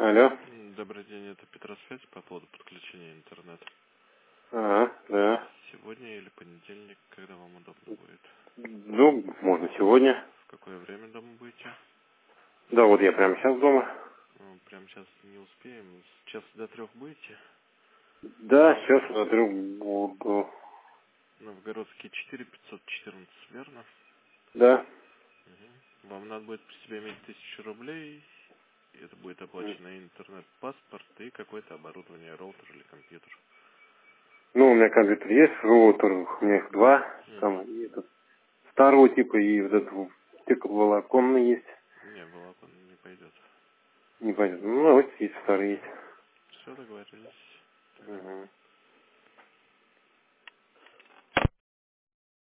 Алло. Добрый день, это Петросвязь по поводу подключения интернета. Ага, да. Сегодня или понедельник, когда вам удобно будет? Ну, можно сегодня. В какое время дома будете? Да, вот я прямо сейчас дома. Прямо сейчас не успеем. С часа до 3 будете? Да, сейчас смотрю, буду. Новгородский 4514, верно? Да. Мгм. Вам надо будет при себе иметь 1000 рублей. И это будет оплачено интернет-паспорт и какое-то оборудование, роутер или компьютер. Ну, у меня компьютер есть, роутер, у меня их два. Там, Мгм. и этот старого типа, и вот этот стекловолоконный есть. Не, волокон не пойдет. Не понятно. Ну, вот есть старый есть. Все, договорились. Угу.